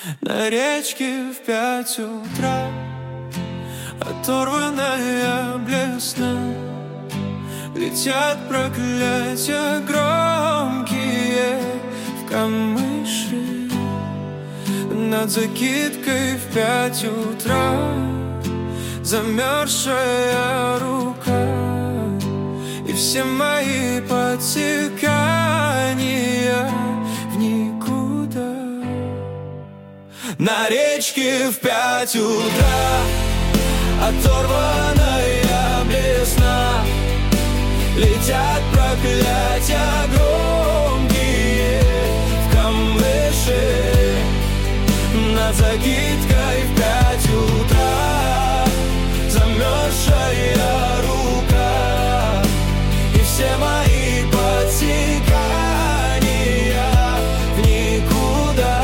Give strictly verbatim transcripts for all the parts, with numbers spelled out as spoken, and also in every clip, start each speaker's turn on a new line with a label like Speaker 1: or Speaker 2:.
Speaker 1: На речке в пять утра оторванная блесна. Летят проклятия громкие в камыши. Над закидкой в пять утра замерзшая рука. И все мои подтекания в никуда. На речке в пять утра оторванная блесна. Летят проклятия громкие в камыши. Над закидкой в пять утра замерзшая рука. И все мои подтекания в никуда.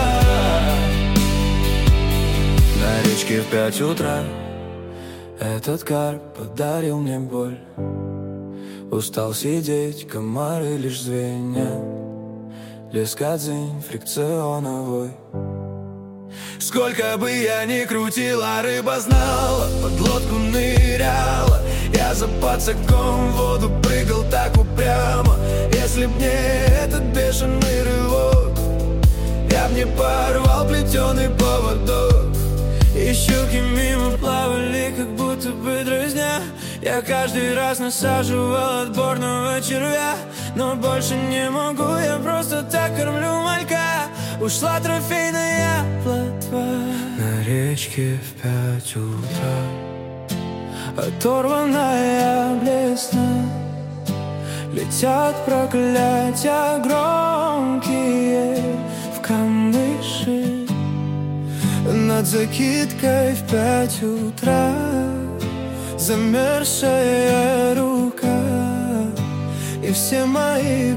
Speaker 1: На речке в пять утра этот карп подарил мне боль. Устал сидеть, комары лишь звенят. Лескадзинь фрикционовой. Сколько бы я ни крутила, рыба знала, под лодку ныряла. Я за пацаком в воду прыгал так упрямо. Если б не этот бешеный рывок, я б не порвал плетеный поводок. И щуки мимо плавали, как будто бы друзья. Я каждый раз насаживал отборного червя. Но больше не могу, я просто так кормлю малька. Ушла трофейная плотва. На речке в пять утра оторванная блесна. Летят проклятия громкие в камыши. Над закидкой в пять утра замерзшая рука. И все мои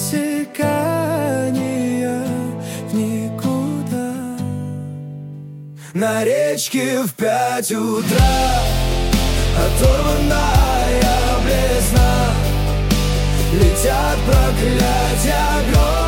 Speaker 1: подтекания в никуда. На речке в пять утра оторванная блесна. Летят проклятия громкие